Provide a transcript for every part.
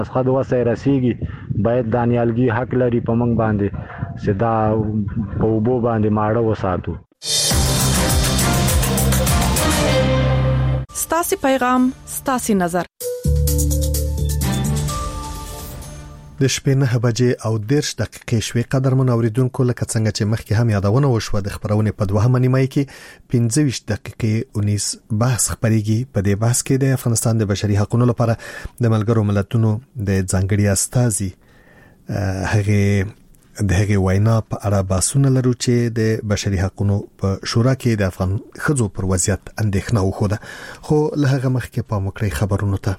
څخه د وسه رسیږي باید د نیالګي حق لري په موږ باندې سدا په وبو باندې ماړه وساتو. ستاسي پیغام ستاسي نظر. د شپې 9 بجې او 10 دقیقې شوې قدرمن اوریدونکو لکه څنګه چې مخکې هم یادونه وشوه د خبرونې په دوهمه نیمه کې 25 دقیقې 19 بحث خبريږي. په دې بحث کې د افغانستان د بشري حقوقو لپاره د ملګرو ملتونو د ځانګړي استازي هغه وینا په اړه بحثونه لرو چې د بشري حقوقو په شورا کې د افغان خځو پر وضعیت اندېښنه وخوده. خو له هغه مخکې په مکرې خبرونو ته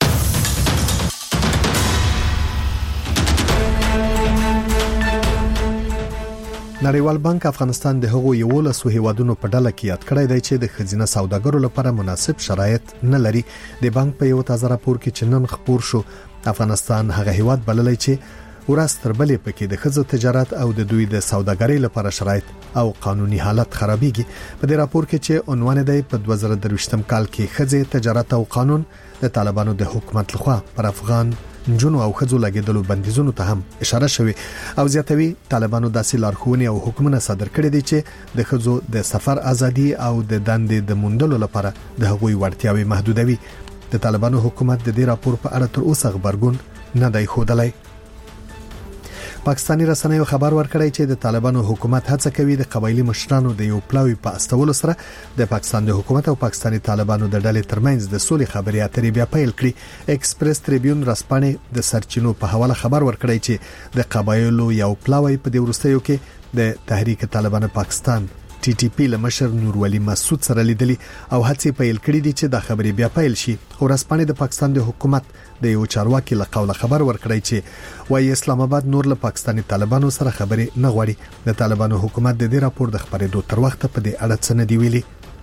نړیوال بانک افغانستان د هغو 11 هیوادونو په ډله کې یاد کړی دی چې د خزینه سوداګرو لپاره مناسب شرایط نه لري. د بانک په یو تازه راپور کې چې نن خبر شو افغانستان هغه هیواد بللی چې ورځ تر بلې پکې د خزو تجارت او د دوی د سوداګرۍ لپاره شرایط او قانوني حالت خرابېږي. په دې راپور کې چې عنوان دی په 2023م کال کې خزې تجارت او قانون د طالبانو د حکومت لخوا پر افغان جنو او خزو لګیدلو بندیزونو ته هم اشاره شوی او زیاتوي طالبانو داسې لارښوونې او حکمونه صادر کړي دي چې د خزو د سفر ازادي او د دندې د موندلو لپاره د هغوی وړتیاوي محدودوي. د طالبانو حکومت د دې راپور په اړه تر اوسه خبرګون نه دی ښودلی. پاکستاني رسنیو خبر ورکړی چې د طالبانو حکومت هڅه کوي د قبایلی مشرانو د یو پلاوی په استولو سره د پاکستان د حکومت او پاکستاني طالبانو د ډلې ترمنځ د سولې خبرې اترې بیا پیل کړي. ایکسپریس تریبیون رسپانې د سرچینو په حواله خبر ورکړی چې د قبایلو یو پلاوی په دې وروستیو کې د تحریک طالبان پاکستان TTP لمشر نور ولی مسعود سره لیدلی او هڅې پیل کړې دي چې د خبرې بیا پیل شي. خو رسپانې د پاکستان د حکومت د یو چارواکي له قوله خبر ورکړی چې وايي اسلام آباد نور له پاکستاني طالبانو سره خبرې نه غواړي. د طالبانو حکومت د دې راپور د خبرېدو تر وخت په دې اړه څه نه دی ویلي.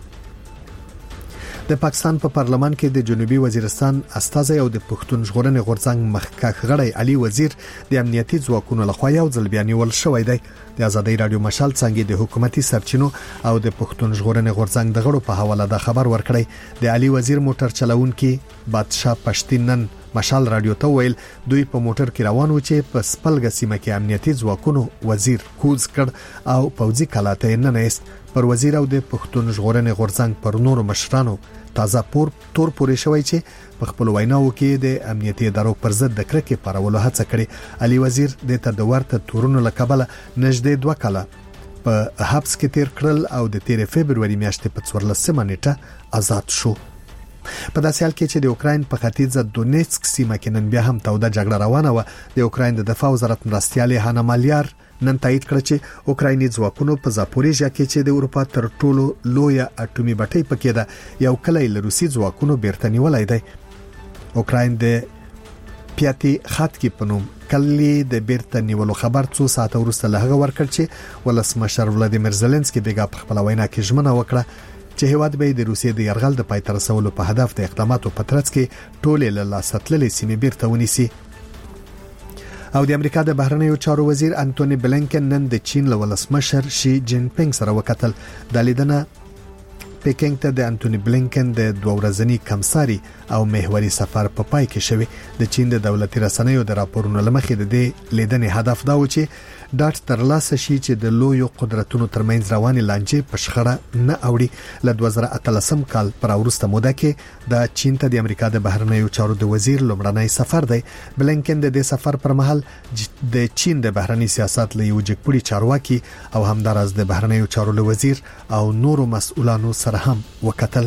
د پاکستان په پارلمان کې د جنوبي وزیرستان استازي او د پښتون ژغورنې غورځنګ مخکښ غړی علي وزیر د امنیتي ځواکونو لخوا یو ځل بیانول شوی دی. د ازادۍ رادیو مشال څنګه د حکومتي سرچینو او د پښتون ژغورنې غورځنګ د غړو په حواله د خبر ورکړی. د علي وزیر موټر چلوونکي بادشاه پښتینن مشال رادیو ته ویل دوی په موټر کې روان و چې په سپلګه سیمه کې امنیتي ځواکونو وزیر کوز کړ او پوځي کلاته نه نهست. پر وزیر او د پښتون ژغورنې غورځنګ پر نورو مشرانو تازه تور پورې شوی چې په خپل ویناو کې د امنیتي ادارو پر ضد د کرکې پارولو هڅه کړې. علي وزیر د تدورته تورونو لکبله نږدې 2 کاله په حبس کې تیر کړل او د 13 فبرवरी میاشتې په 14 نیټه آزاد شو. په داسې حال کې چې د اوکراین په ختیځه دونیتسک سیمه کې نن بیا هم توده جګړه روانه و. د اوکراین د دفاع وزارت مرستیال هانا مالیار نن تایید کړ چې اوکرایني ځواکونو په زاپوریژیا کې چې د اروپا تر ټولو لویه اټومي بټۍ پکې ده یو کلی له روسي ځواکونو بیرته نیولای دی. اوکراین د پیاتي خط کې پنوم کلی د بیرته نیولو خبر 2 ساعته وروسته له هغه ورکړ چې ولسمشر ولادیمیر زيلنسکي بیګا په خپل وینا کې ژمنه وکړه چې هیواد به د روسیې د يرغل د پای ته رسولو په هدف د اقداماتو په ترڅ کې ټولې له لاساتللې سیمې بیرته ونیسي. او د امریکا د بهرنیو چارو وزیر انټونی بلینکن نن د چین له ولسمشر شي جین پینګ سره وکتل. د لیدنه پکینګ ته د انټونی بلینکن د 2 ورځنی کمساري او محوري سفر په پای کې شوی. د چین د دولتي رسنیو د راپورونو لمخې د دې لیدنې هدف دا و چې ډاټ ترلاسه شي چې د لویو قدرتونو ترمنځ رواني لانجې په شخړه نه اوړي. له 2013 کال پر وروسته موده کې د چین ته د امریکا د بهرنیو چارو د وزیر لومړنی سفر دی. بلینکن د دې سفر پر مهال د چین د بهرنی سیاست له یو جګپوړي چارواکي او همدارس د بهرنیو چارو له وزیر او نورو مسؤلانو سره هم وکتل.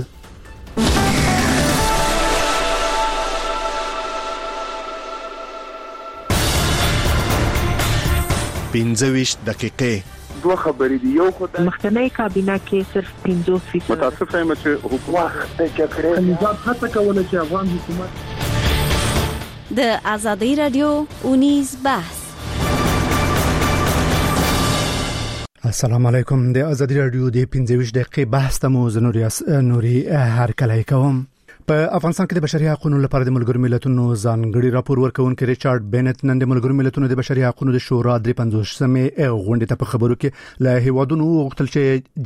25 دقیقې 2 خبرې دی. یو خدای مخکنی کابینه کې صرف 50% متاسف یم چې حکومت د کړې نظام هڅه کوله چې افغان حکومت د ازادۍ رادیو اونیز بحث. السلام علیکم. د ازادۍ رادیو د 25 دقیقې بحث ته مو نوري هر کله کوم. په افغانستان کې د بشري حقوقو لپاره د ملګرو ملتونو ځانګړي راپور ورکونکي ریچارډ بینټ نن د ملګرو ملتونو د بشري حقوقو د شورا 53مې غونډې ته په خبرو کې له هیوادونو وغوښتل چې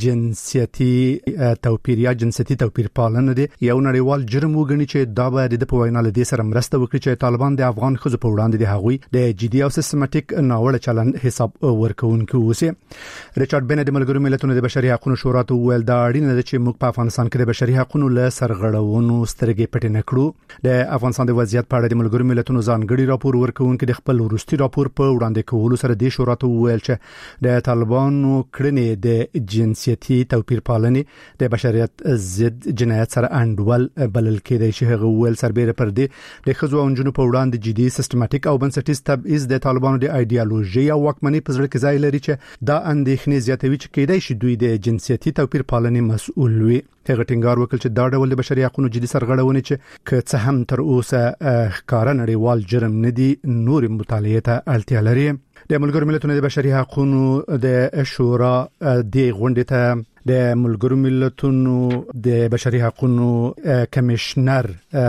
جنسيتي توپیر پالنه دي یو نړیوال جرم وګڼي چې دا به د په وینا له دې سره مرسته وکړي چې طالبان د افغان ښځو په وړاندې د هغوی د جدي او سیستماتیک ناوړه چلند حساب ورکونکي وسی. ریچارډ بینټ د ملګرو ملتونو د بشري حقوقو شورا ته ویل دا اړینه ده چې موږ په افغانستان کې د بشري حقوقو له سرغړونو سترګې پټې نکړو. د افغانستان د وضعیت په اړه د ملګرو ملتونو ځانګړي راپور ورکونکي د خپل وروستي راپور په وړاندې کولو سره د شورا ته ویل چې د طالبانو کړنې د جنسيتي توپیر پالنې د بشریت ضد جنایت سره انډول بلل کېدای شي. هغه ویل سربېره پر دې د خزو او نجونو په وړاندې جدي سیستماتیک او بنسټیز تبعیض د طالبانو د ایډیالوژي او واکمنۍ په ځړ کې ځای لري چې دا اندېښنې زیاتوي چې کېدای شي دوی د جنسيتي توپیر پالنې مسؤل وي. هغه ټینګار وکړ چې دا ډول د بشري حقوقو جدي سرغړونې چې که څه هم تر اوسه ښکارا نړیوال جرم نه دي نور مطالعه ته اړتیا لري. د ملګرو ملتونو د بشري حقوقو د شورا د غونډې ته د ملګرو ملتونو د بشري حقوقو کمشنر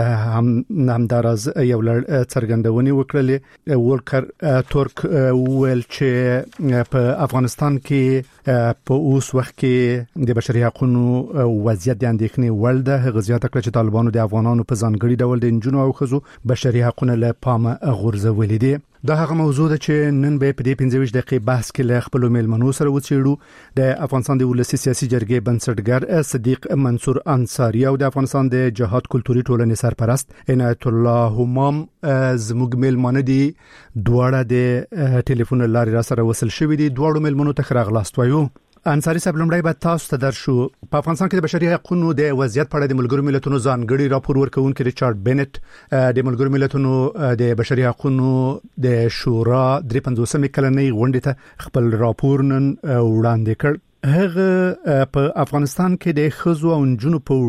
همدارز یو لړ څرګندونې وکړلې. ولکر تورک ویل چې په افغانستان کې په اوس وخت کې د بشري حقوقو وضعیت د اندېښنې وړ ده. هغه زیاته کړه چې طالبانو د افغانانو په ځانګړي ډول د نجونو او ښځو بشري حقوقو له پامه غورځولې دي. دا هغه موضوع ده چې نن به په دې 15 دقیقې بحث کې له خپل میلمنو سره وڅېړو. د افغانستان د ولسی سیاسي جرګې بنسټګر صدیق منصور انصاری او د افغانستان د جهاد کلتوري ټولنې سرپرست عنایت الله همام زموږ میلمانه دي. دواړه د ټلیفون لارې را سره وصل شوي دي. دواړو میلمنو ته راغلاست وایو. انصاری صاحب لمړی به تاسو ته درشو. په افغانستان کې د بشري حقوقو د وضعیت په اړه د ملګرو ملتونو ځانګړي راپور ورکونکي ریچارډ بینټ د ملګرو ملتونو د بشري حقوقو د شورا 53مې کلنۍ غونډې ته خپل راپور نن وړاندې کړ. هغه په افغانستان کې د ښځو او نجونو په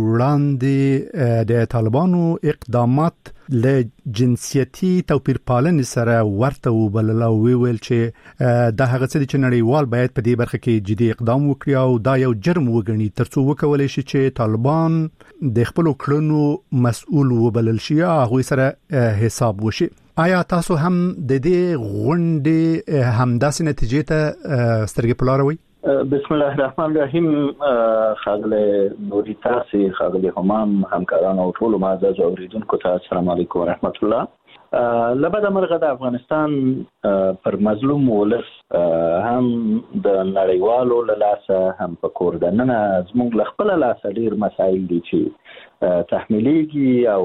وړاندې د طالبانو اقدامات له جنسيتي توپیر پالنې سره ورته وبلل او ویل چې دا هغه څه دي چې نړیوال باید په دې برخه کې جدي اقدام وکړي او دا یو جرم وګڼي ترڅو وکولای شي چې طالبان د خپل کړنو مسؤل وبلل شي او هغه سره حساب وشي. آیا تاسو هم د دې غونډې همداسې نتیجې ته سترګې پلاروي؟ بسم الله الرحمن الرحیم. خاغله نوري تاسو خاغله همام همکاران او ټول معزز اوریدونکو ته السلام علیکم ورحمت الله. لبد مرغه د افغانستان پر مظلوم ولس هم د نړیوالو لاسه هم په کور دننه زموږ خپل لاسه ډیر مسایل دي چې تحمیلېږي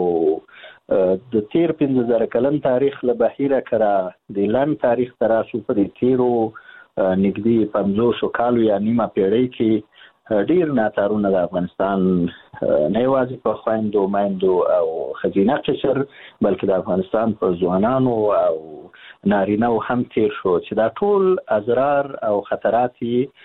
او د تیر 15000 کلن تاریخ له بهیره کړه د لن تاریخ تراسو په تیرو نږدې 500 کالو یا نیمه پیړۍ کې ډیر ناتارونه د افغانستان نه یوازې په خويندو مایندو او خزینه قشر بلکې د افغانستان په ځوانانو او نارینه هم تیر شو چې دا ټول اضرار او خطرات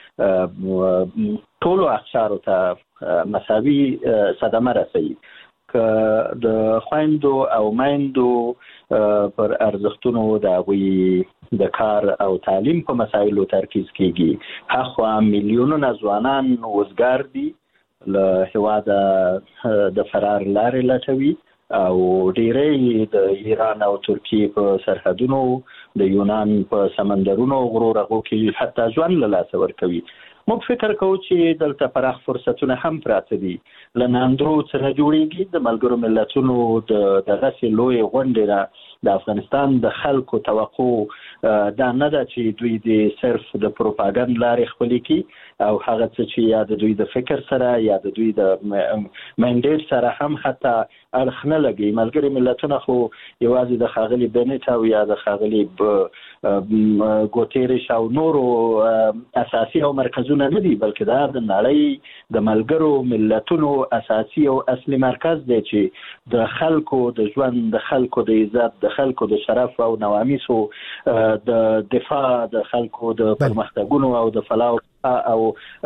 ټول اقشار ته مساوي صدمه رسوي. که د خويندو او مایندو پر ارزښتونو د غوي د کار او تعلیم په مسایلو ترکیز کیږي. هغه میلیونونه ځوانان وزګار دي له هواده د فرار لارې لټوي او ډیری د ایران او ترکیه په سرحدونو د یونان په سمندرونو غرورغو کې حتی ځوان له لاس ورکوي. موږ فکر کوو چې دلته پراخ فرصتونه هم پراته دي. لناندرو څخه جوړیږي د ملګرو ملتونو د دغه لوی غونډې د افغانستان د خلکو توقع دا نه ده چې دوی د صرف د پروپاګاندا لارې خپل کی او هغه څه چې یا د دوی د فکر سره یا د دوی د منډیټ سره هم حتی اړخ نه لګي. ملګري ملتونه خو یوازې د خاغلی بنټ او یا د خاغلی ګوتيريش او نورو اساسي او مرکزونه نه دي بلکې دا د نړۍ د ملګرو ملتونو اساسي او اصلي مرکز دی چې د خلکو د ژوند د خلکو د عزت د خلکو د شرف او نوامیسو د دفاع د خلکو د پرمختګونو او د فلاح او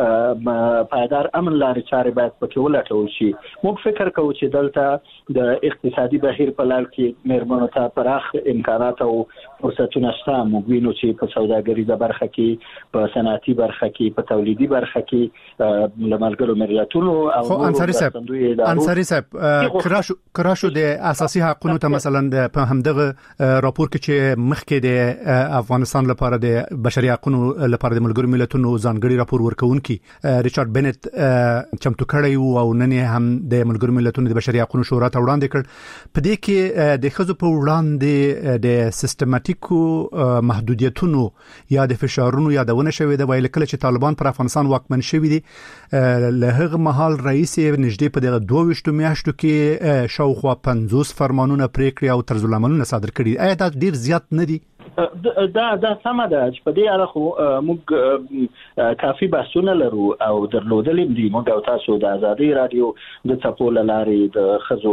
پایدار امن لارې چارې باید پکې ولټول شي. موږ فکر کوو چې دلته د اقتصادي بهیر په لړ کې مېرمنو ته پراخ امکانات او فرصتونه شته. موږ وینو چې په سوداګریزه برخه کې، په صنعتي برخه کې، په تولیدي برخه کې له ملګرو ملتونو او انصاری صاحب کراشو د اساسي حقوقو ته مثلا په همدغه راپور کې چې مخکې د افغانستان لپاره د بشري حقوقو لپاره د ملګرو ملتونو ځانګړي راپور ورکونکي ریچارډ بنت چمتو کړی او نن هم د ملګرو ملتونو د بشري حقوقو شورا ته وړاندې کړ. په دې کې د خزو په وړاندې د سیستماتیکو محدودیتونو یا د فشارونو یادونه شوې ده ویل کله چې طالبان پر افغانستان واکمن شوي دي. له هغه مهال رئیس نږدې په دغه 22 میاشتو کې شاوخوا 50 فرمانونه پریکړې او طرزالعملونه صادر کړي. آیا دا ډیر زیات نه دي؟ دا سمه ده چې په دې اړه خو موږ کافي بحثونه لرو او درلودل دي. موږ او تاسو د ازادي رادیو د څپو لارې د خزو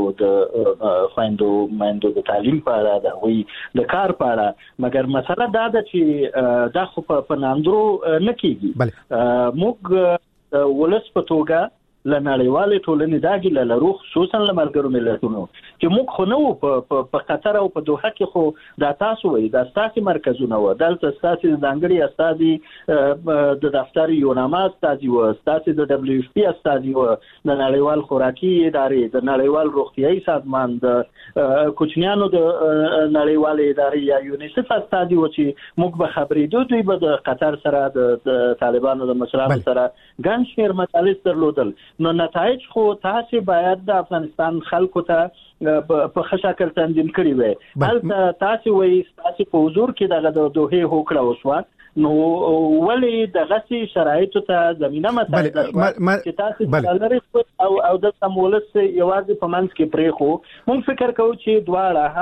د خويندو مایندو د تعلیم په اړه د وی د کار په اړه، مګر مسله دا ده چې دا خو په ناندرو نه کیږي. موږ ولس په توګه لنړیوالې ټولنې دا ګیله لرو، خصوصا له ملګرو ملتونو چې موږ خو نه وو په قطر او په دوحه کې، خو دا تاسو وایي دا ستاسو مرکزونه و، دلته ستاسو ځانګړي استازي د دفتر یوناما استازي و، ستاسو د دبليو اف پی استازي و، د نړیوال خوراکي ادارې، د نړیوال روغتيایي سازمان، د کوچنیانو د نړیوال ادارې یا یونیسف استازي و چې موږ به خبرې دوی به د قطر سره د طالبانو د مشرانو سره ګڼ شمېر مجالس درلودل. نو نتایج خو تاسو باید د افغانستان خلکو ته په ښه شکل تنظیم کړی وي. هلته تاسو وایي تاسو په حضور کې د دوحې هوکړه وشوه، نو ولې د غسي شرایطو ته زمينه مساعده چې تاسو لري او د سمولس یوازې په منځ کې پرې خو موږ فکر کوو چې دواړه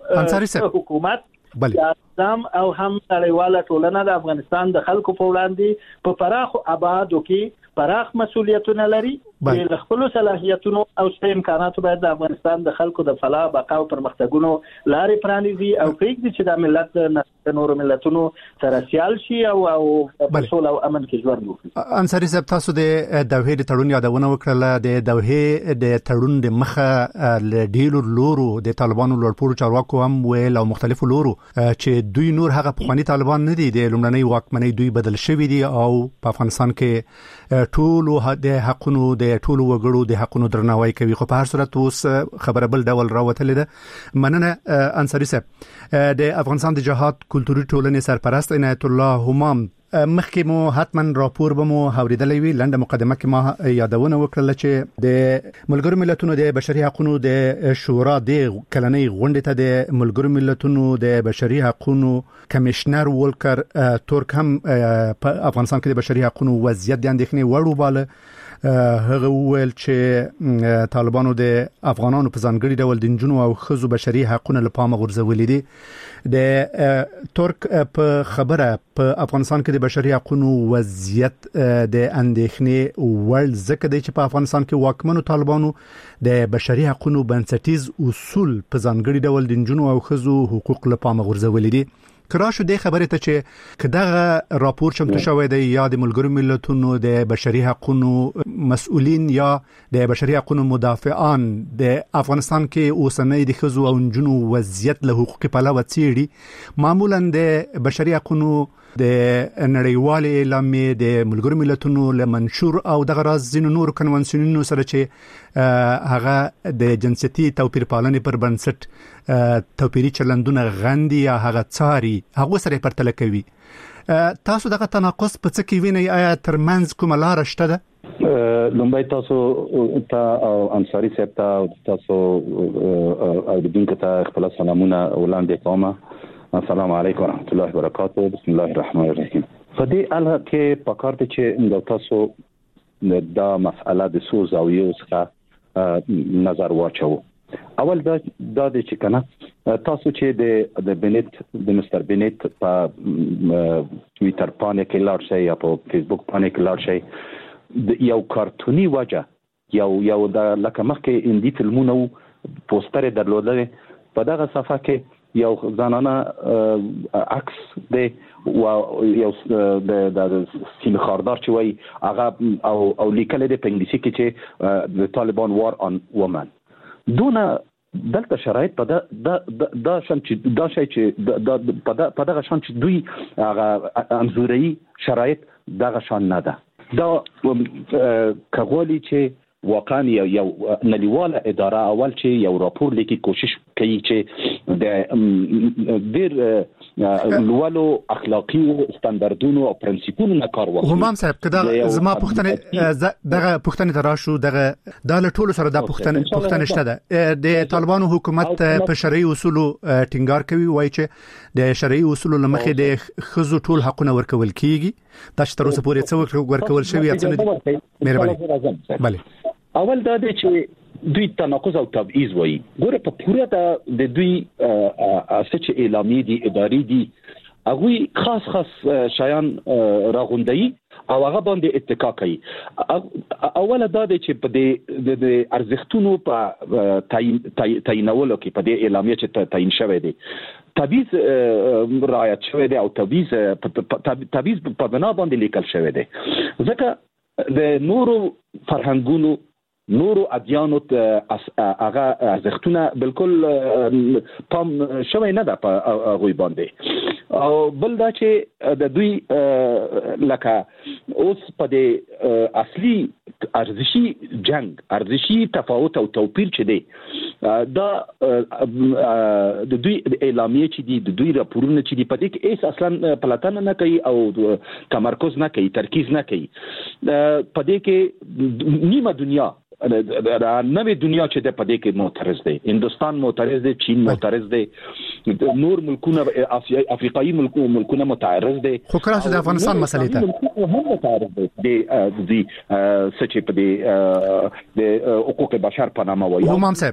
هم حکومت نظام او هم نړیواله ټولنه د افغانستان د خلکو په وړاندې په پراخ آبادو کې پراخ مسؤلیتونه لري. د خپل صلاحیتونو او امکاناتو باید د افغانستان د خلکو د فلاح بقا او پرمختګونو لارې پرانیزي او پرېږدي چې د ملت د نورو ملتونو سره سیال شي او په سوله او امن کې ژوند وکړي. انصاری صاحب تاسو د دوحې د تړون یادونه وکړه. د دوحې د تړون د مخه ل ډیلو لورو د طالبانو لوړپوړو چارواکو هم ویل او مختلفو لورو چې دوی نور هغه پخوانی طالبان نه دي، د لومړنۍ واکمنۍ دوی بدل شوي دي او په افغانستان کې ټولو د حقونو د ټولو وګړو د حقونو درناوی کوي. خو په هر صورت اوس خبره بل ډول راوتلې ده. مننه انصاری صاحب. د افغانستان د جهاد کلتوري ټولنې سرپرست عنایت الله همام، مخکې مو حتما راپور به مو اوریدلې وي. لنډه مقدمه کې ما یادونه وکړه چې د ملګرو ملتونو د بشري حقوقو د شورا د کلنۍ غونډې ته د ملګرو ملتونو د بشري حقوقو کمشنر ولکر تورک هم په افغانستان کې د بشري حقوقو وضعیت د اندېښنې وړ وباله. هغه ویل چې طالبانو د افغانانو په ځانګړي ډول د نجونو او ښځو بشري حقوقو لپاره غورځولې دي. د تورک په خبره په افغانستان کې د بشري حقوقو وضعیت د اندېښنې وړ ځکه دی چې په افغانستان کې واکمنو طالبانو د بشري حقوقو بنسټیز اصول په ځانګړي ډول د نجونو او ښځو حقوق لپاره غورځولې دي. کراشو د خبرې ته چې کداغه راپور چمتو شوی دی یا د ملګرو ملتونو د بشري حقوقو مسؤلین یا د بشري حقوقو مدافعان د افغانستان کې اوسنۍ د ښځو او نجونو وضعیت له حقوقي پلوه څیړي، معمولا د بشري حقوقو د نړیوال اعلامیې د ملګرو ملتونو له منشور او د غراز زینو نور کنوانسیونونو سره چې هغه د جنسيتي توپیر پالنې پر بنسټ توپیري چلندونه غندي یا هغه څاري هغه سره پرتله کوي. تاسو دغه تناقض په څه کې وینئ؟ آیا ترمنځ کومه لار شته ده؟ لومبای تاسو ته او انصاری صاحب ته تاسو او د دین ته خپل سلامونه وړاندې کوم. السلام علیکم ورحمت الله وبرکاته. بسم الله الرحمن الرحیم. په دې اړه کې پکار دي چې تاسو دا مسأله د سوز او یو څخه نظر واچو. اول دا چې کنه تاسو چې د بنت د مستر بنت په ټوئیټر باندې کې لاړ شئ یا په فیسبوک باندې کې لاړ شئ، د یو کارتونی وجه یو د لکه مخکې اندی فلمونو پوسټر درلودل په دغه صفحه کې یو ځانانه عکس دی او یو د سیم خاردار چې وای هغه او لیکل دی په انګلیسي کې چې د طالبان وار آن وومن دونه دلته شرایط په دا شان چې په دغه شان چې دوی هغه انزوري شرایط دغه شان نه ده دا کغولي چې واقعا یو نړیواله اداره اول چې یو راپور لیکي کوشش کوي چې د ډیر لوړو اخلاقی ستاندردونو او پرنسپونو نه کار وکړي. همام صاحب کدا زما پښتنه دغه پښتنه تراشو دغه د ټولو سره د پښتنه شته ده د طالبانو حکومت په شرعي اصولو ټینګار کوي وایي چې د شرعي اصولو لمخې د خزو ټول حقونه ورکول کیږي دا چې تر اوسه پورې څو ورکول شوی اڅنه مهرباني بله اول دا دی چې دوی تناقض او تبعیض وایي ګوره په پوره د دوی چې اعلامیه دي اداري دي هغه خاص شایان راغونډي او هغه باندې اتکا کوي اوله دا دی چې په د ارزښتونو په تعینولو کې په دې اعلامیه چې تعین شوی دی تبعیض رعایت شوی دی او تبعیض په بنا باندې لیکل شوی دی ځکه د نورو فرهنګونو نورو ادیانو هغه ارزښتونه بالکل پام شوی نه ده په هغه باندې او بل دا چې د دوی لکه اوس په دې اصلي ارزشي جنگ ارزشي تفاوت او توپیر چې دی دا د دوی اعلامیه چې دی د دوی راپورونه چې دی په دې کې اصلا پلاتنه نه کوي او تمرکز نه کوي ترکیز نه کوي په دې کې نیمه دنیا نوې دنیا چې د پدې کې معترض دي هندستان معترض دي چین معترض دي نور ملکونه افریقایي ملکونه معترض دي خو کراچي د افغانستان مسلې ته هم معترض دي سچې په دې د حقوق بشر په نامه وایي همام صاحب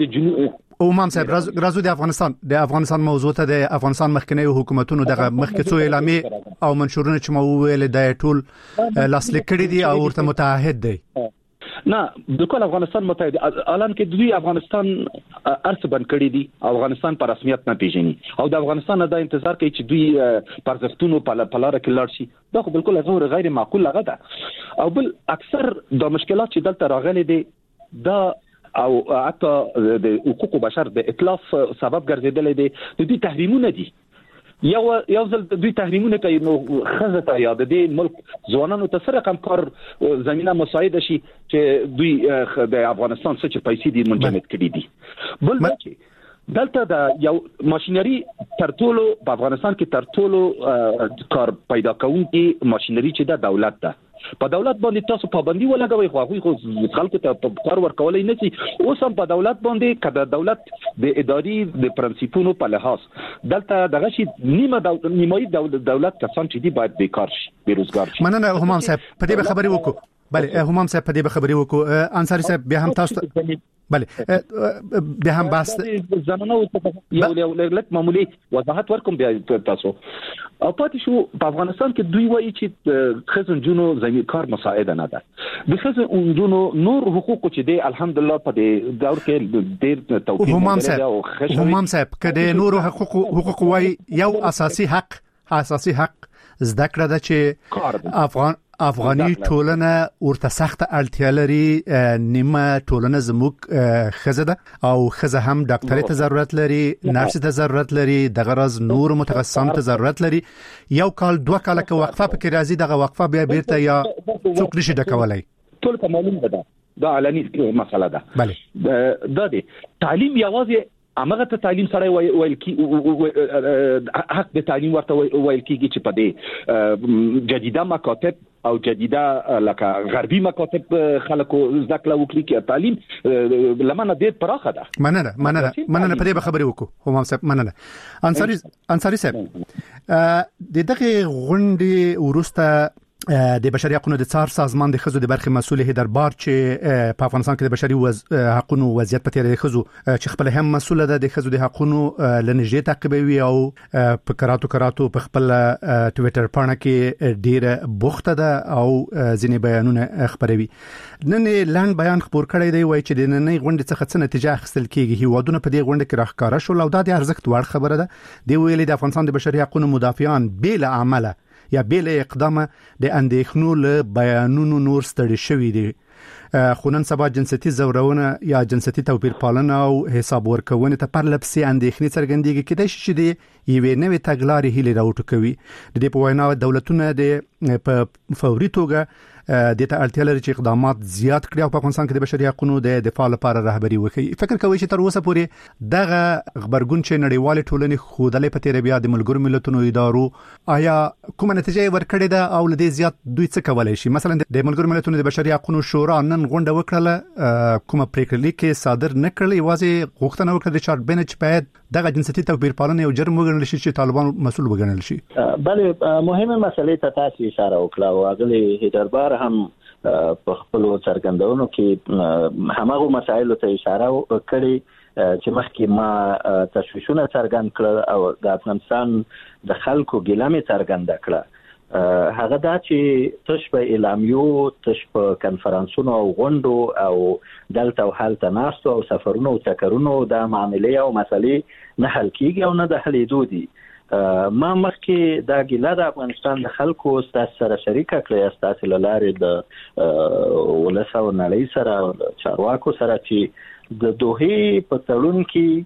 راځو د افغانستان موضوع ته د افغانستان مخکنی حکومتونو دغه مخکې څو اعلامیه او منشورونه چې مو ویل د ټول لاسلیک کړي دي او ورته متعهد دي نه بالکل افغانستان متحد الان کې دوی افغانستان ارث بند کړی دي افغانستان په رسمیت نه پیژني او د افغانستان د انتظار کوي چې دوی پرځښتونو په لار کې لاړ شي دا خو بالکل غیر معقول لغه ده او بل اکثر د مشکلات چې دلته راغلي دي دا او حتی د حقوق بشر د ائتلاف سبب ګرځیدل دي د دوی تحریمونه دي یو ځل دوی تحریمونه کوي نو خزه ته یاد دي ملک ځوانانو ته سره کم کار زمينه مساعده شي چې دوی د افغانستان څخه پیسې دي منجمد کړي دي بل چې دلته د یو ماشينري ترټولو په افغانستان کې ترټولو کار پیدا کوونکی ماشينري چې د دولت ده په دولت باندې تاسو پابندي ولګوي خو خلکو ته کار ورکولای نه شي اوس هم په دولت باندې کله دولت د اداري د پرنسپونو په لحاظ دلته دغه شي نیمه دولت کسان چې دی باید بیکار شي بیروزګار شي مننه همام صاحب په دې خبرې وکړو بله همام صاحب په دې خبرې وکړو انصاری صاحب بیا هم تاسو بله بیا هم بحث زمانه یو لږ معمولی وضاحت ورکوم بیا تاسو او پاتې شو په افغانستان کې دوی وایي چې خزنجونو زمي کار مساعده نه ده د خزنجونو نور حقوق چې دی الحمدلله په دې دور کې ډېر توفیق همام صاحب کله نور حقوق وایي یو اساسي حق زده کړه ده چې افغاني ټولنه ورته سخت اړتیا لري نیمه ټولنه زموږ خزه ده او خزه هم ډاکټري ته ضرورت لري نرس ته ضرورت لري د غرض نور متخصصان ته ضرورت لري یو کال دوه کال کې وقفه پکې راځي دغه وقفه بیا بیرته یا څوک نشي ډکولای ټول معلوم ده دا علني مسله ده بله دا دی تعلیم یوازې امغه ته تعلیم سره ویل کی حق د تعلیم ورته ویل کیږي چې په دې جديده مکاتب او جديده لکه غربي مکاتب خلکو ځکه وکړي چې تعلیم لمنه ډېر پراخه ده مننه په دې خبرې وکړو همام صاحب مننه انصاری صاحب د دغه غونډې ورسته د بشري حقوقو د څار سازمان د خزو د برخه مسؤل هیدربار چې په افغانستان کې د بشري حقوقو وضعیت په تیر د خزو چې خپل هم مسؤل ده د خزو د حقوقو لنیږي تعقیبوي او په کراتو په خپل ټوئیټر پاڼه کې ډیره بوخته ده او ځینې بیانونه خبروي. نن لاند بیان خبر کړی دی وایي چې د نننۍ غونډې څخه څه نتیجه اخیستل کیږي. هیوادونه په دې غونډه کې راښکاره شول او دا د ارزښت وړ خبره ده. دی ویلي د افغانستان د بشري حقوقو مدافعان بل عمله یا بل اقدامه د اندېښنو له بیانونو نور ستړي شوي دي. خو نن سبا جنسيتي زورونه یا جنسيتي توپیر پالنه او حساب ورکونه ته پرلپسې اندېښنې څرګندېږي کېدای شي چې د یوې نوې تګلارې هیله راوټوکوي. د دې په وینا دولتونه د په فوري توګه د ته اړتیا لري چې اقدامات زیات کړي او په افغانستان کې د بشري حقوقو د دفاع لپاره رهبري وکړي. فکر کوي چې تر اوسه پورې دغه خبرګون چې نړیوال ټولنې خودلې په تیر بیا د ملګرو ملتونو ادارو آیا کومه نتیجه ورکړې ده او لدې زیات دوی څه کولای شي؟ مثلا د ملګرو ملتونو د بشري حقوقو شورا نن غونډه وکړه کومه پریکړه لیکي صادر نکړل، یوازې غوښتنه وکړه ریچارډ بنچ باید دغه جنسيتي توپیر پالنه یو جرم وګڼل شي چې طالبان مسؤل وګڼل شي. بله مهمه مسلې ته تاسو اشاره وکړه او اغلی هیدربار هم په خپل څرګندونو کې همغه مسایلو ته اشاره کړې چې مخکې ما تشویشونه څرګند کړل او د افغانستان د خلکو ګیلمه څرګنده کړه. هغه دا چې تش په اعلامیو، تش په کنفرانسونو او غونډو او دلته او هلته ناستو او سفرونو او تکرونو د معاملې او مسلې نه حل کیږي او نه د حلېدو دي. ما مخکې دا ګیله د افغانستان د خلکو ستاسو سره شریکه کړې، ستاسو له لارې د ولس او نړۍ سره چارواکو سره چې د دوحې په تړون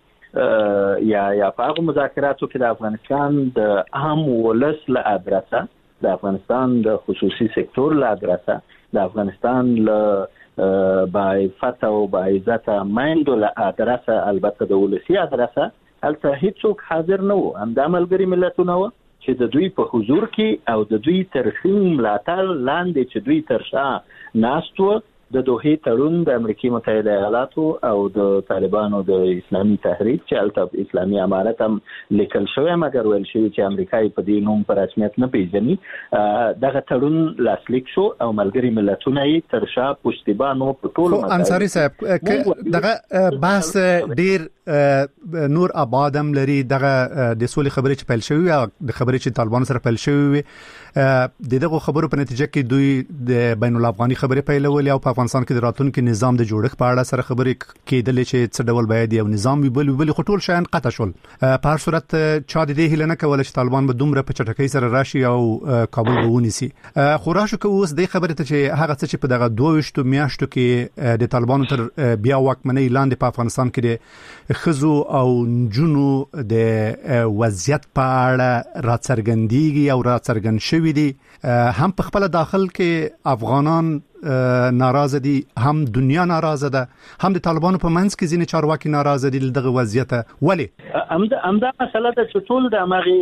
کې یا په هغه مذاکراتو کې د افغانستان د عام ولس له ادرسه، د افغانستان د خصوصي سکتور له ادرسه، د افغانستان له باعفت او باعزت مایندو له ادرسه، البته د ولسي ادرسه هلته هیڅوک حاضر نه وو. همدا ملګري ملتونه وو چې د دوی په حضور کې او د دوی تر خیم ملاتړ لاندې چې دوی تر شا ناست وو د دوحې تړون د امریکای متحده ایالاتو او د طالبانو د اسلامي تحریک چې البته اسلامي امارت هم لیکل شوی مګر ویل شوی چې امریکای په دې نوم پر رسمیت نه پیژني. دغه تړون لاسلیک شو او ملګري ملتونه یې تر شا پشتیبانو په ټولو انصاری صاحب دغه بحث ډیر نور آبادم لري. دغه د سولې خبرې چې پیل شوی او د خبرې چې طالبان سره پیل شوی دغه خبرو په نتیجه کې دوی د بین الافغاني خبرې پیلول او په افغانستان کې د راتلونکي نظام د جوړښت په اړه سره خبرې کېدلې چې څه ډول باید یو نظام وي بل خټول شان قطع شول. په هر صورت چا د دې هیله نه کوله چې طالبان به دومره په چټکۍ سره راشي او کابل به ونیسي. خو راشو که اوس د خبرې ته چې هغه څه چې په دغه 22 میاشتو کې د طالبانو تر بیا واکمنۍ لاندې په افغانستان کې د خزو او جنو د وضعیت په اړه راڅرګندېږي او راڅرګند شوی دي. هم په خپل داخل کې افغانان ناراضه دي، هم دنیا ناراضه ده، هم د طالبانو په منځ کې ځینې چارواکي ناراضه دي دغه وضعیت. ولی امدا مسله د ټول د امغه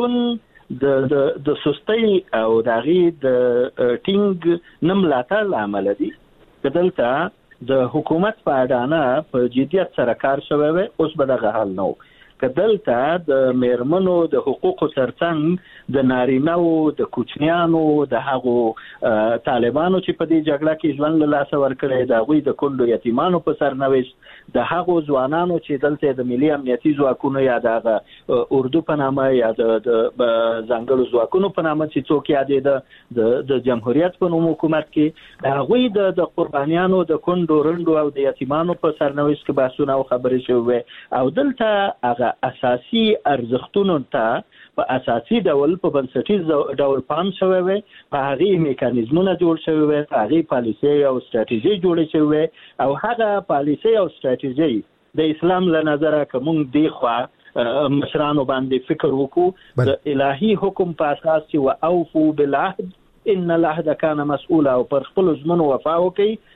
تړون د سستۍ او دغه د ټینګ نملاته عمل دي. بدلته د حکومت په اډانه په جديت سره کار شوی وي، اوس به دغه حل نو کدلته د میرمنو د حقوقو ترڅنګ د نارینه‌و د کوچنیانو د هغو طالبانو چې په دې جګړه کې ژوند له لاسه ورکړي، د غوي د کندو یتیمانو په سرنوشت، د هغو ځوانانو چې دلته د ملي امنیتي ځواکونو یا د اردو په نامه یا د ځنګلو ځواکونو په نامه چې څوک یادې د جمهوریت په نوم حکومت کې د غوي د قربانیانو د کندو رندو او د یتیمانو په سرنوشت کې بحثونه او خبرې شوې او دلته هغه اساسي ارزښتونو ته په اساسي ډول په بنسټیز ډول پام شوی وي، په هغه میکانیزمونه جوړ شوی وي، په هغه پالیسي او ستراتیژي جوړ شوی وي او هغه پالیسي او ستراتیژي د اسلام له نظره کوم دی خو مشرانو باندې فکر وکړو د الهي حکم په اساس او اوفو بالعهد ان العهد كان مسؤولا او پر خپل ژمنو وفا وکړي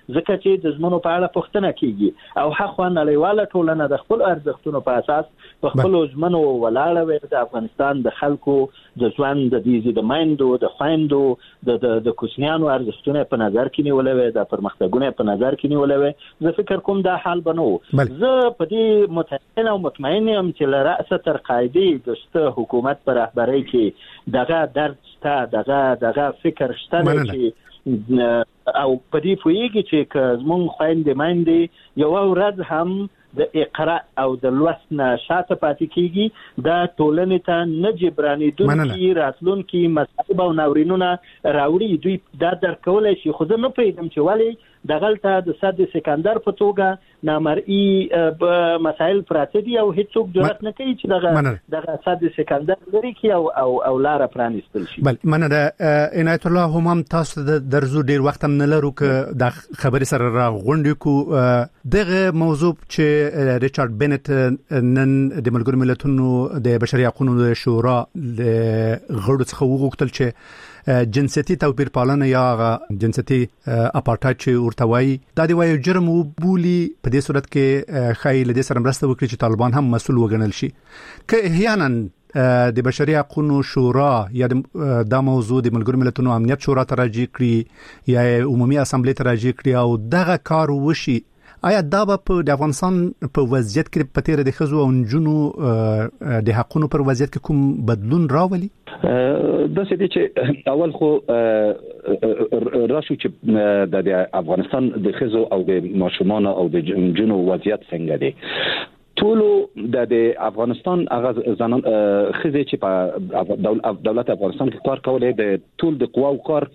ځکه چې د ژمنو په اړه پوښتنه کیږي او هغه نړیواله ټولنه د خپل ارزښتونو په اساس په خپل ژمنو ولاړه وي. د افغانستان د خلکو د ژوند د مایندو د خويندو د کوچنیانو ارزښتونه په نظر کې نیولې وي، د پرمختګونو په نظر کې نیولې وي. زه فکر کوم دا حال بنو. زه په دې متأکد او مطمئن یم چې له رأسه تر قاعده د حکومت پر رهبرۍ کې دغه درد شته، دغه فکر شته چې او په دې پوهیږي چې زمونږ خويندې مایندې یو ورځ هم د اقرا او د لوست نه شاته پاتې کیږي، دا ټولنې ته نه جبرانېدونکي راتلونکي مصائب او ناورینونه راوړي. دوی دا درک کولای شي، خو زه نه پوهیږم چې ولې دغلته د صد سکندر په توګه نامرئي مسائل پراته دي او هیڅوک جرأت نه کوي چې دغه صد سکندر لري کی او لار پرانیستل شي. بل منه د عنایت الله هم تاسو د درزو ډیر وخت هم نه لرو ک د خبري سره را غونډې کو دغه موضوع چې ریچارډ بنت نن د ملګرو ملتونو د بشري حقوقو شورا د غړو څخه وغوښتل چې جنسيتي توپیر پالنه یا جنسيتي اپارټاید چې ورتوي دا دی وایي جرم وبولي. په دې صورت کې خایي له دې سره مرسته وکړي چې طالبان هم مسؤل وګڼل شي. که احیانا د بشري حقوقو شورا یا د موضوع د ملګرو ملتونو امنیت شورا ته راځي کړي یا عمومي اسامبلې ته راځي کړي او دغه کار وشي، آیا دا په د افغانستان په وضعیت کې په تیر د خزو او نجونو د حقوقو پر وضعیت کې کوم بدلون راولي؟ د څه دي چې اول خو راشو چې د افغانستان د خزو او د ماشومان او د نجونو وضعیت څنګه دی. ټول د افغانستان هغه زنان خزه چې په دولت افغانستان کې کار کولای د ټول د قواو کار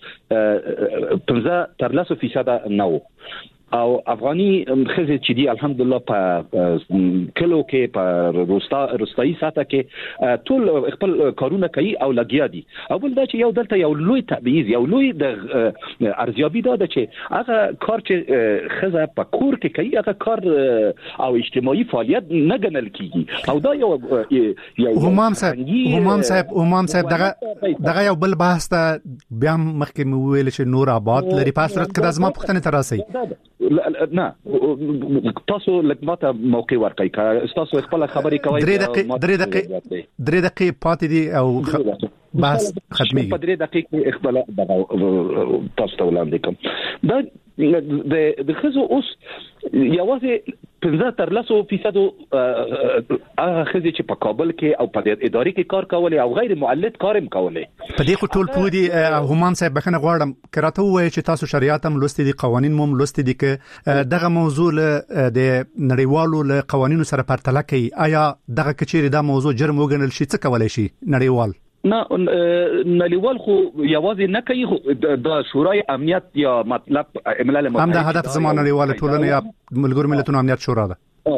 15% نه و او افغاني خزه چې دی الحمدلله په کلو کې په روستایي ساته کې ټول خپل کارونه کوي او لګیا دي. اول دا چې یو دلته یو لوی تبعیض یو لوی د ارزیابي دا چې هغه کار چې خزه په کور کې کوي هغه کار او اجتماعي فعالیت نه ګڼل کیږي او دا یو همام صاحب دغه یو بل بحث ته بیا مخکې مو ویل چې نور آباد لري په صورت کې د ازما پوښتنه تراسي نه تاسو لکماته موقع ورکړئ که تاسو خپل خبرې کوي 3 دقیقې پاتې دي او بس ختمي په 3 دقیقې خپل تاسو ته وړاندې کوم. دا د خزو اوس یوازې 15% هغه خزي چې په کابل کې او په ادارې کې کار کولای او غیر معلد کارم کولای. په دې خو ټول پودي همام صاحب بخنه غواړم کراته وایي چې تاسو شریعت هم لوستي دي، قوانين هم لوستي دي، ک دغه موضوع د نړیوالو له قوانینو سره پرتله کوي. آیا دغه کچېری دا موضوع جرم وګڼل شي څه کولای شي نړیوال؟ نه نړیوال خو یوازې نه کوي د شورای امنیت یا مطلب ملل متحد هم د هدف زمانه نړیواله ټولنه یا ملګرو ملتونو امنیت شورا ده.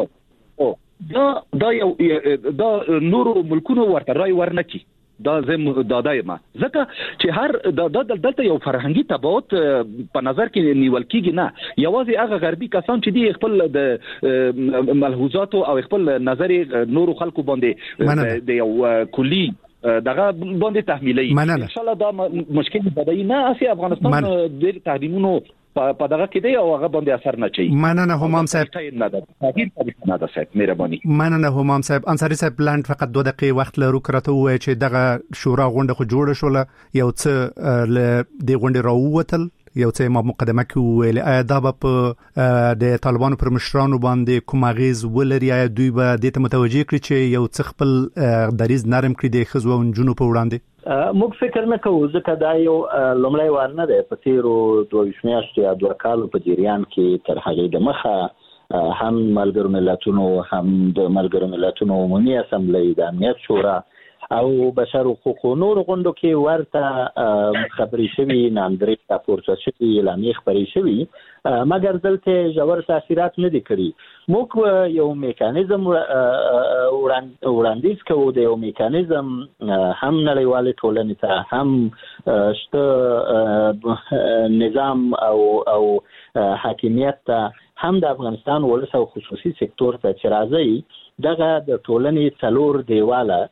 دا نورو ملکونو ورته رای ورنکي دا زم دادایمه ځکه چې هر دلته یو فرهنګي تبعات په نظر کې نیول کیږي. نه یوازې هغه غربي کسان چې دی خپل د ملحوظات او خپل نظر نورو خلکو باندې د یو کلی دغه باندې تحمیلي ان شاء الله دا مشکل بدای نه اسی افغانستان د تحریمونو په دغه کې دی او هغه باندې اثر نه چي. مننه همام صاحب، نه ده صاحب مهرباني. مننه همام صاحب. انصاری صاحب لاند فقط 2 دقیقې وخت لرو کراته وای چې دغه شورا غونډه خو جوړه شوله یو څه د غونډې راووتل یو څه ما مقدمه کې ویل آیا دا په د طالبانو پر مشرانو باندې کوم غیز ولري، آیا دوی به د ته متوجي کړي چې یو څه خپل دریز نرم کړي د خزو او جنونو په وړاندې؟ موږ فکر نه کوو ځکه دا یو لومړی وار نه دی. په تیرو 2 میاشتو یا 2 کالو په جریان کې تر هغه د مخه هم ملګرو ملتونو هم د ملګرو ملتونو عمومي اسامبلې د امنیت شورا او بشر حقوق نور غونډو کې ورته خبري شوی نامداري راپورته شوی اعلامیه خبري شوی مګر دلته ژور تاثیرات نه دي کړی. موږ یو میکانیزم وړاندیز کوو د یو میکانیزم هم نړیوال ټولنې ته هم شته نظام او حاکمیت ته هم د افغانستان ولس او خصوصي سکتور ته چې راځي دغه د ټولنې څلور دیواله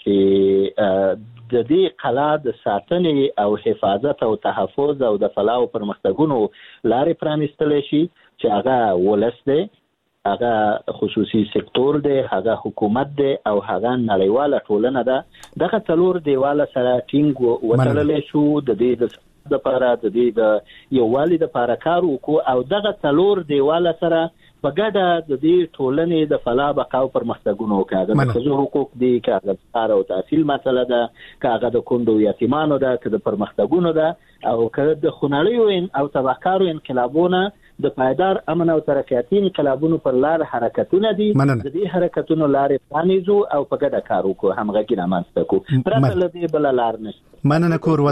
چې د دې قلا د ساتنې او حفاظت او تحفظ او د فلاح او پرمختګونو لارې پرانیستل شي چې هغه ولس دی، هغه خصوصي سکتور دی، هغه حکومت دی او هغه نړیواله ټولنه ده. دغه څلور دیواله سره ټینګ وتړل شو د دې د لپاره د دې د یووالي د لپاره کار وکړو او دغه څلور دیواله سره په ګډه د دې ټولنې د فلاح بقا او پرمختګونو کاغه د ښځو حقوق دي، کاغه د کار او تحصیل مسله ده، کاغه د کندو یتیمانو ده، کاغه د پرمختګونو ده او کاغه د خونړیو او تبهکارو انقلابونو د پایدار امن او ترقیاتي انقلابونو پر لار حرکتونه دي. د دې حرکتونو لارې پرانیزو او په ګډه کار وکړو، همغږي رامنځته کړو، پرته له دې بل لار نشته. مننه کور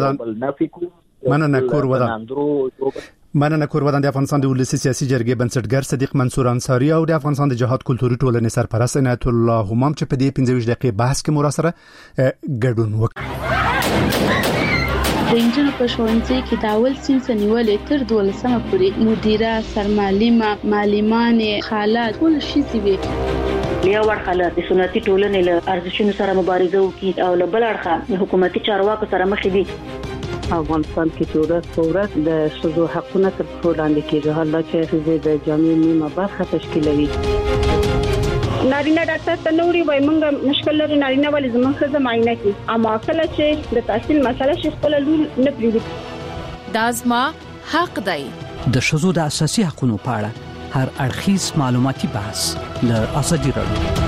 ودان د افغانستان د ولسی سیاسي جرګې بنسټګر صدیق منصور انصاری او د افغانستان د جهاد کلتوري ټولنې سرپرست عنایت الله همام چې په دې 15 دقیقې بحث کې مراسره ګډون وکړ. د انجنونو په ښوونځي کې د اول صنف نیولې تر 12مه پورې مدیره، سرمعلمه، معلمانې، خالات ټول شي وي. یو ورخه د سنتي ټولنې له ارزښتونو سره مبارزه وکړي او له بل اړخه حکومتي چارواکو سره مخ دي. افغانستان کې چې ورځ په ورځ د ښځو حقونه تر پښو لاندې کېږي، حالا چې ښځې د جامعې نیمه برخه تشکیلوي. نارینه ډاکټر ته نوري وای مونږ مشکل لري، نارینه ولې زموږ ښځه معاینه کوي، اما کله چې د تحصیل مسله شي خپل لور نه پریږدي. دا زما حق دی. د ښځو د اساسي حقوقو په اړه هر اړخیز معلوماتي بحث له ازادي راډیو